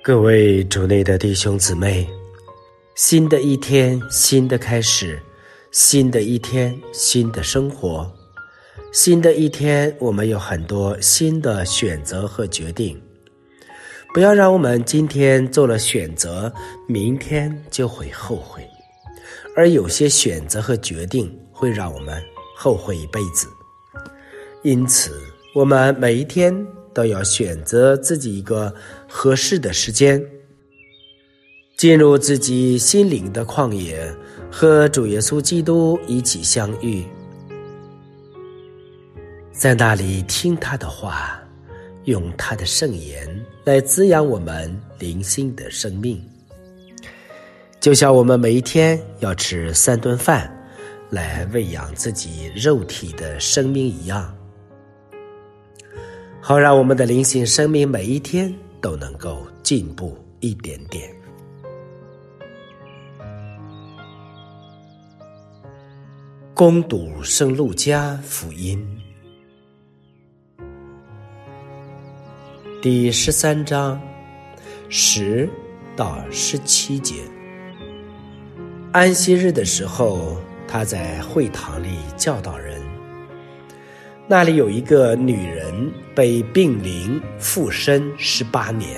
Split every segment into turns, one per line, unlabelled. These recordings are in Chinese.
各位主内的弟兄姊妹，新的一天，新的开始，新的一天，新的生活，新的一天，我们有很多新的选择和决定。不要让我们今天做了选择，明天就会后悔，而有些选择和决定会让我们后悔一辈子。因此，我们每一天都要选择自己一个合适的时间，进入自己心灵的旷野，和主耶稣基督一起相遇，在那里听他的话，用他的圣言来滋养我们灵性的生命。就像我们每一天要吃3顿饭来喂养自己肉体的生命一样，好让我们的灵性生命每一天都能够进步一点点。恭读圣路加福音第13章10到17节。安息日的时候，他在会堂里教导人。那里有一个女人被病灵附身18年，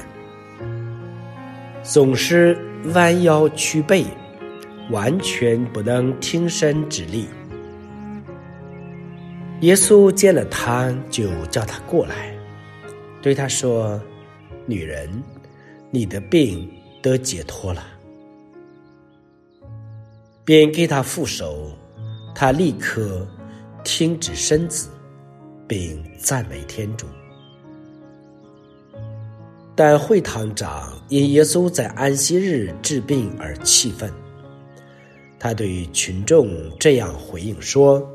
总是弯腰屈背，完全不能挺身直立。耶稣见了她，就叫她过来，对她说：女人，你的病得解脱了。便给她覆手，她立刻挺直身子，并赞美天主。但会堂长因耶稣在安息日治病而气愤，他对群众这样回应说：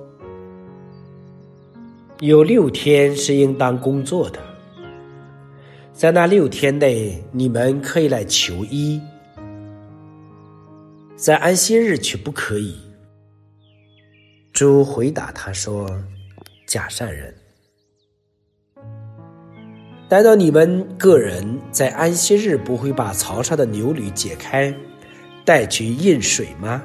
有6天是应当工作的，在那6天内，你们可以来求医，在安息日却不可以。主回答他说：假善人，难道你们个人在安息日不会把槽上的牛驴解开，带去饮水吗？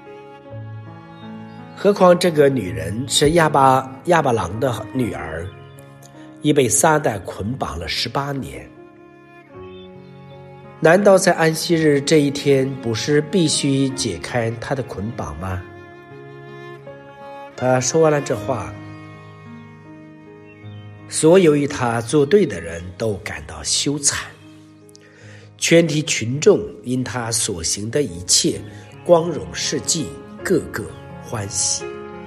何况这个女人是亚巴郎的女儿，已被撒旦捆绑了18年。难道在安息日这一天不是必须解开她的捆绑吗？他说完了这话，所有与他作对的人都感到羞惭，全体群众因他所行的一切光荣事迹，个个欢喜。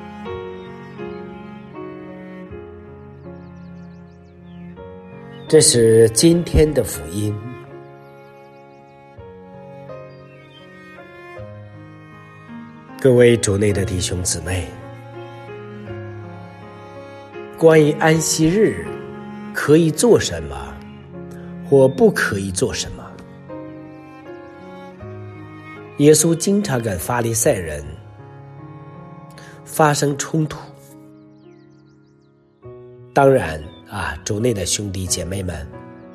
这是今天的福音。各位主内的弟兄姊妹，关于安息日可以做什么或不可以做什么，耶稣经常跟法利赛人发生冲突。当然主内的兄弟姐妹们，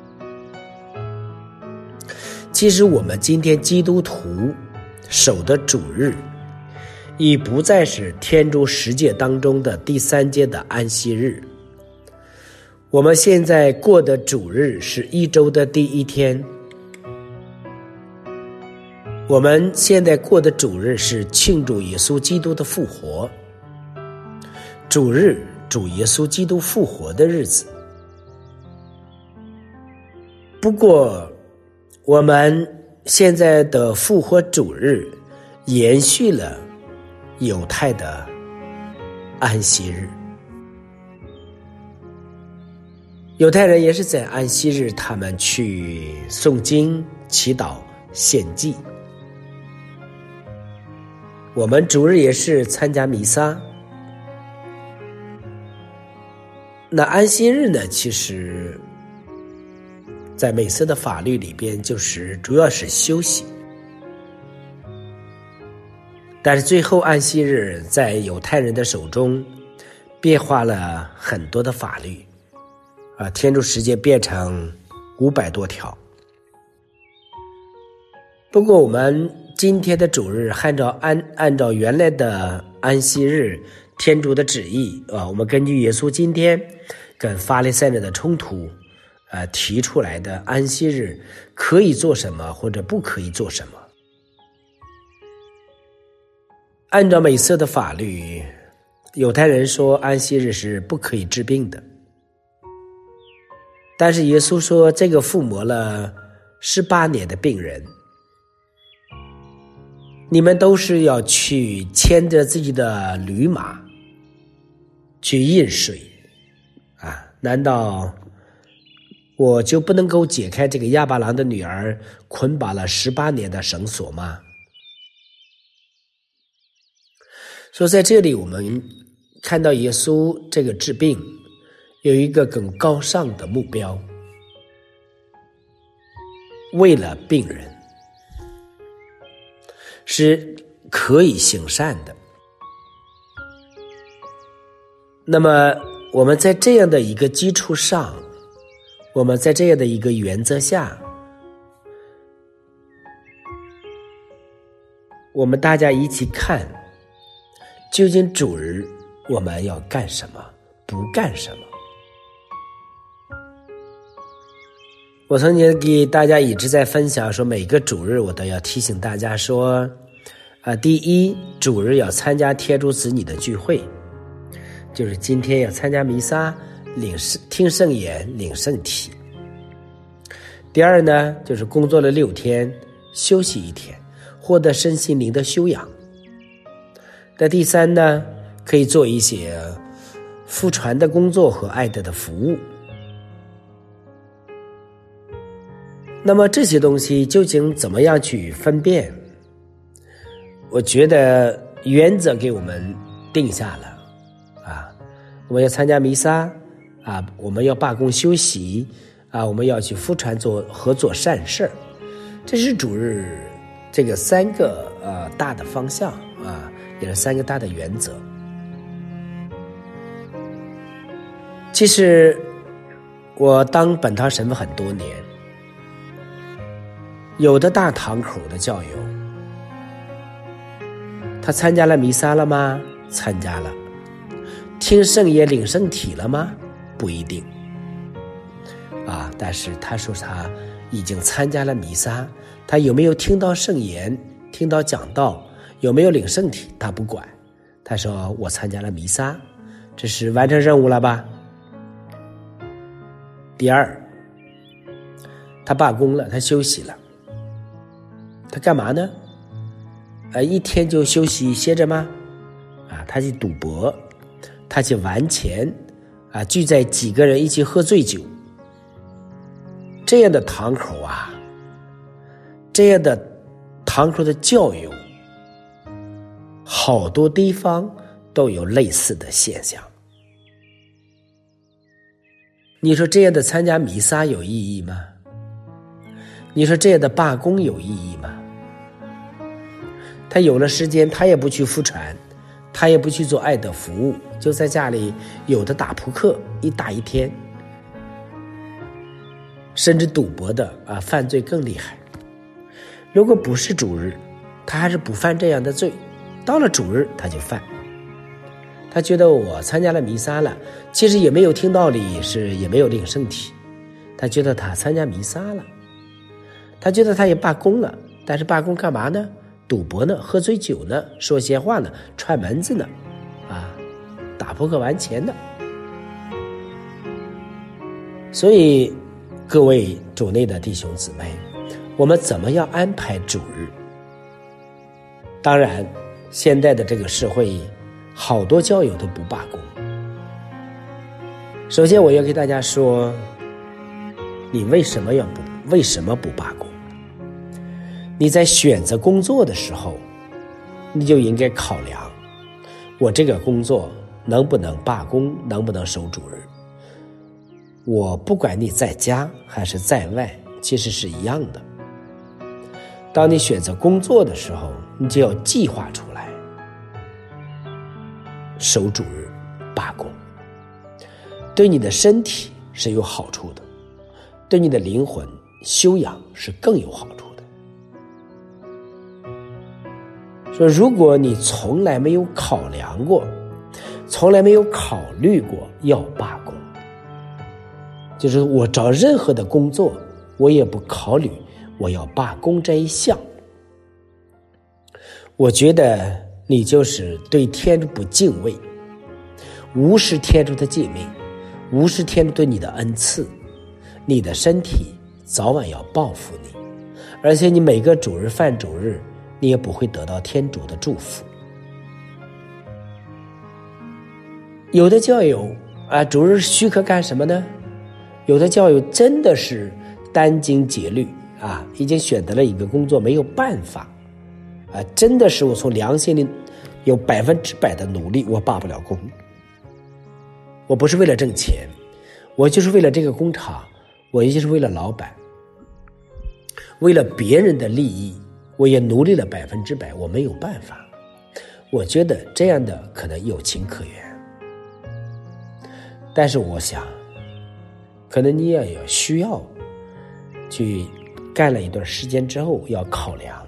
其实我们今天基督徒守的主日已不再是天主10诫当中的第3诫的安息日，我们现在过的主日是1周的第1天。我们现在过的主日是庆祝耶稣基督的复活，主日主耶稣基督复活的日子。不过我们现在的复活主日延续了犹太的安息日。犹太人也是在安息日，他们去诵经、祈祷、献祭。我们主日也是参加弥撒。那安息日呢，其实在美色的法律里边就是主要是休息，但是最后安息日在犹太人的手中变化了很多的法律天主十诫变成500多条。 不过我们今天的主日按照原来的安息日天主的旨意我们根据耶稣今天跟法利赛人的冲突提出来的安息日可以做什么或者不可以做什么。按照美色的法律，犹太人说安息日是不可以治病的，但是耶稣说这个附魔了18年的病人，你们都是要去牵着自己的驴马去饮水难道我就不能够解开这个亚巴郎的女儿捆绑了18年的绳索吗？所以在这里我们看到耶稣这个治病有一个更高尚的目标，为了病人是可以行善的。那么我们在这样的一个基础上，我们在这样的一个原则下，我们大家一起看究竟主日我们要干什么不干什么。我曾经给大家一直在分享说，每个主日我都要提醒大家说第一，主日要参加天主子女的聚会，就是今天要参加弥撒，听圣言，领圣体。第二呢，就是工作了6天休息1天，获得身心灵的修养。那第三呢，可以做一些福传的工作和爱的服务。那么这些东西究竟怎么样去分辨？我觉得原则给我们定下了我们要参加弥撒我们要罢工休息我们要去福传合作善事，这是主日这个3个大的方向也是3个大的原则。其实我当本堂神父很多年，有的大堂口的教友，他参加了弥撒了吗？参加了。听圣言领圣体了吗？不一定但是他说他已经参加了弥撒，他有没有听到圣言，听到讲道，有没有领圣体他不管，他说我参加了弥撒，这是完成任务了吧。第二，他罢工了，他休息了，他干嘛呢？1天就休息歇着吗？他去赌博，他去玩钱聚在几个人一起喝醉酒，这样的堂口这样的堂口的教友，好多地方都有类似的现象。你说这样的参加弥撒有意义吗？你说这样的罢工有意义吗？他有了时间，他也不去福传，他也不去做爱的服务，就在家里有的打扑克一打1天，甚至赌博的犯罪更厉害。如果不是主日，他还是不犯这样的罪，到了主日他就犯。他觉得我参加了弥撒了，其实也没有听道理，也没有领圣体，他觉得他参加弥撒了，他觉得他也罢工了，但是罢工干嘛呢？赌博呢，喝醉酒呢，说闲话呢，串门子呢打扑克玩钱呢。所以各位主内的弟兄姊妹，我们怎么样安排主日？当然现在的这个社会好多教友都不罢工。首先我要给大家说，你为什么不罢工？你在选择工作的时候，你就应该考量，我这个工作能不能罢工，能不能守主日。我不管你在家还是在外，其实是一样的。当你选择工作的时候，你就要计划出来，守主日罢工，对你的身体是有好处的，对你的灵魂修养是更有好处的。 说如果你从来没有考量过，从来没有考虑过要罢工，就是我找任何的工作，我也不考虑我要罢工这一项，我觉得你就是对天主不敬畏，无视天主的诫命，无视天主对你的恩赐，你的身体早晚要报复你，而且你每个主日犯主日，你也不会得到天主的祝福。有的教友主日许可干什么呢？有的教友真的是殚精竭虑已经选择了一个工作，没有办法真的是我从良心里有100%的努力，我罢不了工。我不是为了挣钱，我就是为了这个工厂，我也就是为了老板，为了别人的利益，我也努力了100%，我没有办法。我觉得这样的可能有情可原，但是我想可能你也有需要去干了一段时间之后要考量。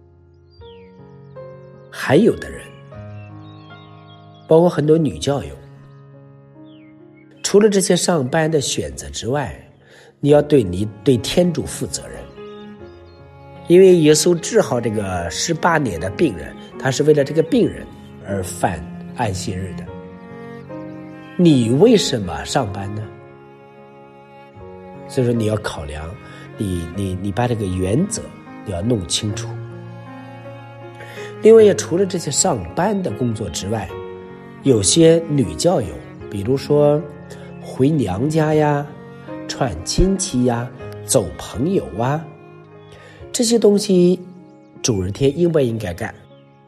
还有的人包括很多女教友，除了这些上班的选择之外，你要对天主负责任。因为耶稣治好这个18年的病人，他是为了这个病人而犯安息日的，你为什么上班呢？所以说你要考量，你把这个原则你要弄清楚。另外除了这些上班的工作之外，有些女教友，比如说回娘家呀、串亲戚呀、走朋友这些东西主日天应不应该干？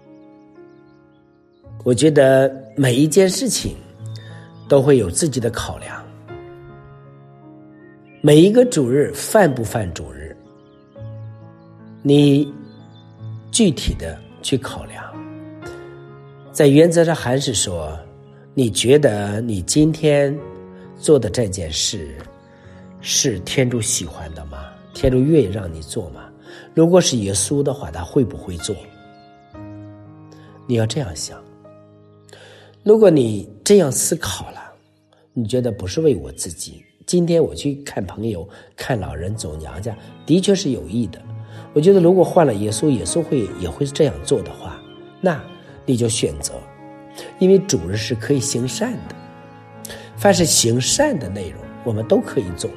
我觉得每一件事情都会有自己的考量，每一个主日犯不犯主日，你具体的去考量。在原则上还是说，你觉得你今天做的这件事是天主喜欢的吗？天主愿意让你做吗？如果是耶稣的话，他会不会做？你要这样想。如果你这样思考了，你觉得不是为我自己，今天我去看朋友、看老人、走娘家，的确是有益的。我觉得如果换了耶稣，耶稣也会这样做的话，那你就选择，因为主日是可以行善的，凡是行善的内容我们都可以做。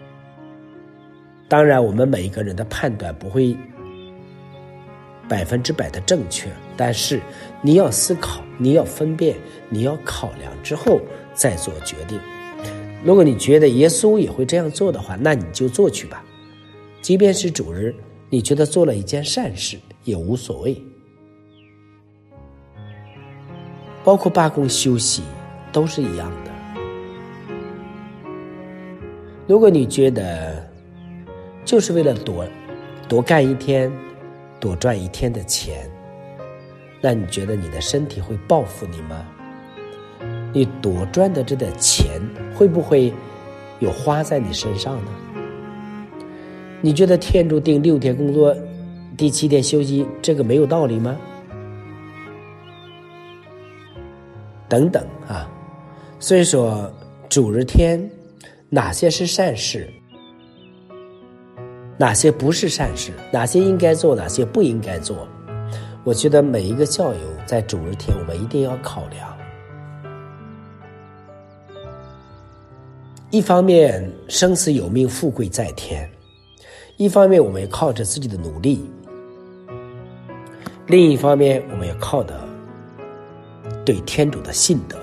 当然我们每一个人的判断不会100%的正确，但是你要思考，你要分辨，你要考量之后再做决定。如果你觉得耶稣也会这样做的话，那你就做去吧，即便是主日你觉得做了一件善事也无所谓。包括罢工休息都是一样的。如果你觉得就是为了多干一天，多赚一天的钱，那你觉得你的身体会报复你吗？你多赚的这点钱会不会有花在你身上呢？你觉得天主定6天工作，第7天休息，这个没有道理吗？等等所以说主日天哪些是善事，哪些不是善事，哪些应该做，哪些不应该做，我觉得每一个教友在主日天我们一定要考量。一方面生死有命，富贵在天，一方面我们要靠着自己的努力，另一方面我们要靠的对天主的信德。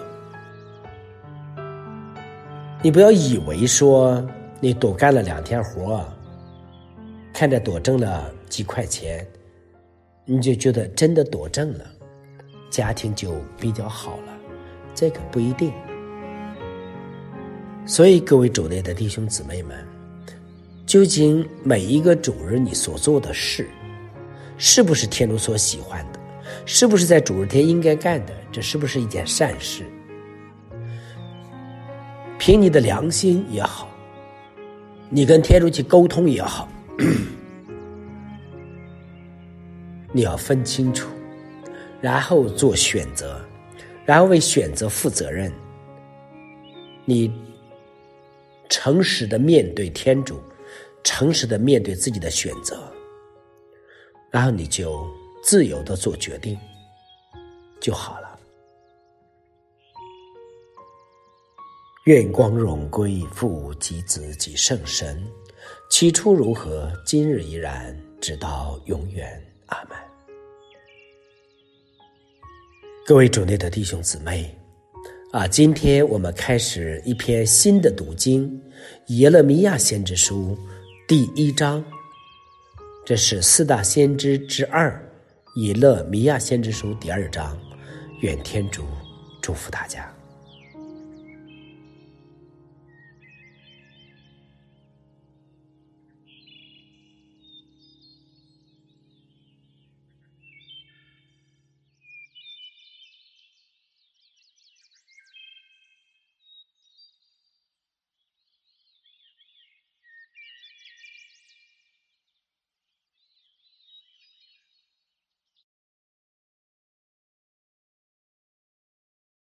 你不要以为说你多干了2天活，看着多挣了几块钱，你就觉得真的多挣了，家庭就比较好了，这个不一定。所以各位主内的弟兄姊妹们，究竟每一个主日你所做的事是不是天主所喜欢的，是不是在主日天应该干的，这是不是一件善事？凭你的良心也好，你跟天主去沟通也好，你要分清楚然后做选择，然后为选择负责任。你诚实的面对天主，诚实的面对自己的选择，然后你就自由的做决定就好了。愿光荣归父及子及圣神，起初如何，今日依然，直到永远。阿们。各位主内的弟兄姊妹今天我们开始一篇新的读经，耶勒米亚先知书第1章，这是4大先知之2，耶勒米亚先知书第2章。愿天主祝福大家。